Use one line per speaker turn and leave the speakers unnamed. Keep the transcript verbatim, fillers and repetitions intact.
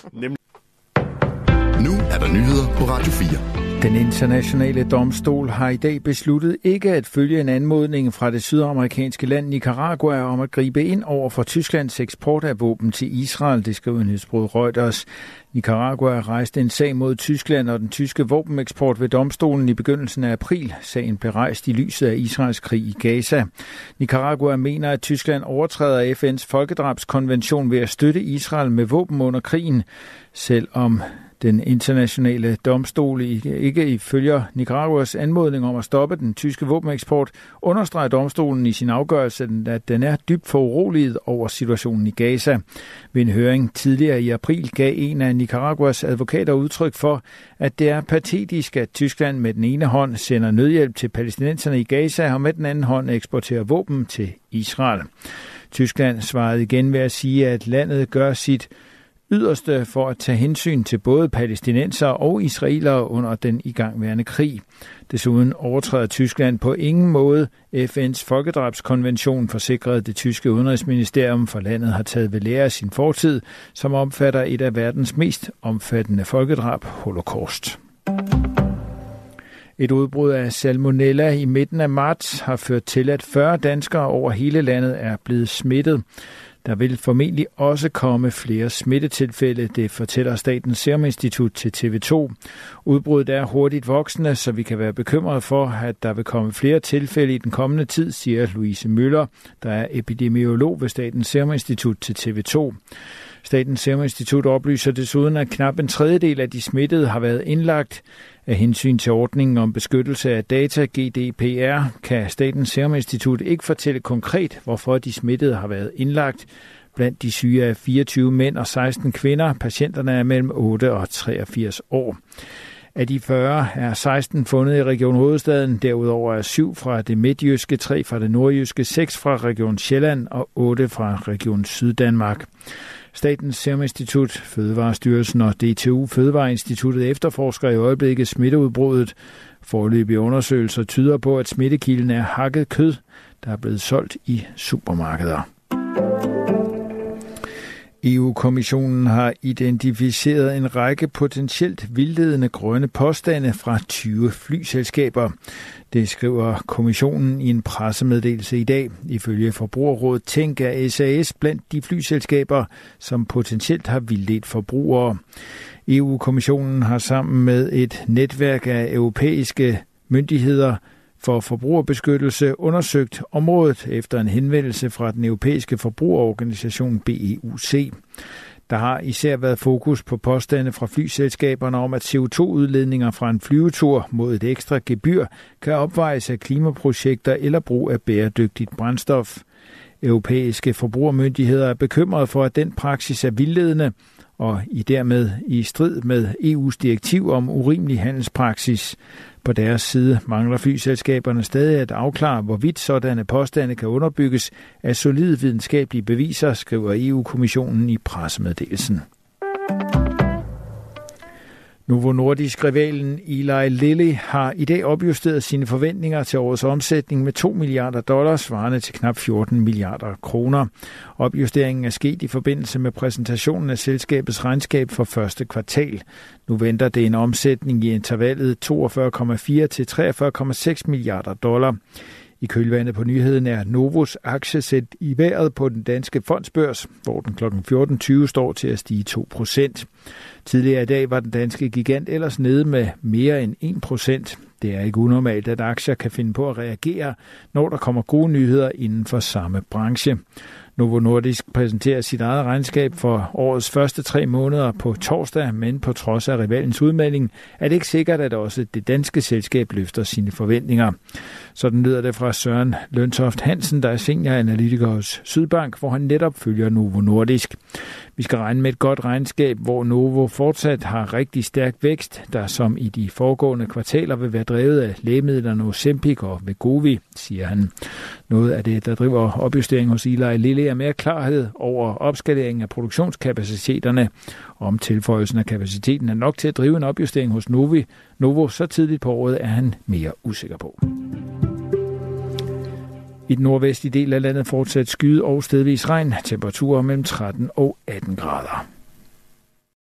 Nu er der nyheder på Radio fire.
Den internationale domstol har i dag besluttet ikke at følge en anmodning fra det sydamerikanske land Nicaragua om at gribe ind over for Tysklands eksport af våben til Israel, det skriver nyhedsbureauet Reuters. Nicaragua rejste en sag mod Tyskland og den tyske våbeneksport ved domstolen i begyndelsen af april. Sagen blev rejst i lyset af Israels krig i Gaza. Nicaragua mener, at Tyskland overtræder F N's folkedrabskonvention ved at støtte Israel med våben under krigen, selvom den internationale domstol ikke ifølger Nicaraguas anmodning om at stoppe den tyske våbeneksport, understreger domstolen i sin afgørelse, at den er dybt foruroliget over situationen i Gaza. Ved en høring tidligere i april gav en af Nicaraguas advokater udtryk for, at det er patetisk, at Tyskland med den ene hånd sender nødhjælp til palæstinenserne i Gaza og med den anden hånd eksporterer våben til Israel. Tyskland svarede igen ved at sige, at landet gør sit yderste for at tage hensyn til både palæstinensere og israelere under den igangværende krig. Desuden overtræder Tyskland på ingen måde F N's folkedrabskonvention, forsikrede det tyske udenrigsministerium, for landet har taget ved lære af sin fortid, som omfatter et af verdens mest omfattende folkedrab, holocaust. Et udbrud af salmonella i midten af marts har ført til, at fyrre danskere over hele landet er blevet smittet. Der vil formentlig også komme flere smittetilfælde, det fortæller Statens Serum Institut til T V to. Udbruddet er hurtigt voksende, så vi kan være bekymrede for, at der vil komme flere tilfælde i den kommende tid, siger Louise Møller, der er epidemiolog ved Statens Serum Institut til T V to. Statens Serum Institut oplyser desuden, at knap en tredjedel af de smittede har været indlagt. Af hensyn til ordningen om beskyttelse af data, G D P R, kan Statens Serum Institut ikke fortælle konkret, hvorfor de smittede har været indlagt. Blandt de syge er fireogtyve mænd og seksten kvinder. Patienterne er mellem otte og treogfirs år. Af de fyrre er seksten fundet i Region Hovedstaden. Derudover er syv fra det midtjyske, tre fra det nordjyske, seks fra Region Sjælland og otte fra Region Syddanmark. Statens Serum Institut, Fødevarestyrelsen og D T U Fødevareinstituttet efterforsker i øjeblikket smitteudbruddet. Foreløbige undersøgelser tyder på, at smittekilden er hakket kød, der er blevet solgt i supermarkeder. E U-kommissionen har identificeret en række potentielt vildledende grønne påstande fra tyve flyselskaber. Det skriver kommissionen i en pressemeddelelse i dag. Ifølge Forbrugerrådet Tænk er S A S blandt de flyselskaber, som potentielt har vildledt forbrugere. E U-kommissionen har sammen med et netværk af europæiske myndigheder for forbrugerbeskyttelse undersøgt området efter en henvendelse fra den europæiske forbrugerorganisation B E U C. Der har især været fokus på påstande fra flyselskaberne om, at C O to udledninger fra en flyvetur mod et ekstra gebyr kan opvejes af klimaprojekter eller brug af bæredygtigt brændstof. Europæiske forbrugermyndigheder er bekymrede for, at den praksis er vildledende og i dermed i strid med E U's direktiv om urimelig handelspraksis. På deres side mangler flyselskaberne stadig at afklare, hvorvidt sådanne påstande kan underbygges af solide videnskabelige beviser, skriver E U-kommissionen i pressemeddelelsen. Novo Nordisk-rivalen Eli Lilly har i dag opjusteret sine forventninger til årets omsætning med to milliarder dollars, svarende til knap fjorten milliarder kroner. Opjusteringen er sket i forbindelse med præsentationen af selskabets regnskab for første kvartal. Nu venter det en omsætning i intervallet toogfyrre komma fire til treogfyrre komma seks milliarder dollar. I kølvandet på nyheden er Novos aktie sat i vejret på den danske fondsbørs, hvor den klokken fjorten tyve står til at stige to procent. Tidligere i dag var den danske gigant ellers nede med mere end en procent. Det er ikke unormalt, at aktier kan finde på at reagere, når der kommer gode nyheder inden for samme branche. Novo Nordisk præsenterer sit eget regnskab for årets første tre måneder på torsdag, men på trods af rivalens udmelding er det ikke sikkert, at også det danske selskab løfter sine forventninger. Sådan lyder det fra Søren Løntoft Hansen, der er senioranalytiker hos Sydbank, hvor han netop følger Novo Nordisk. Vi skal regne med et godt regnskab, hvor Novo fortsat har rigtig stærk vækst, der som i de foregående kvartaler vil være drevet af lægemidlerne Ozempic og Wegovy, siger han. Noget af det, der driver opjustering hos Eli Lilly, er mere klarhed over opskaleringen af produktionskapaciteterne. Om tilføjelsen af kapaciteten er nok til at drive en opjustering hos Novo, Novo så tidligt på året, er han mere usikker på. I den nordvestlige del af landet fortsat skyde og stedvis regn. Temperaturer mellem tretten og atten grader.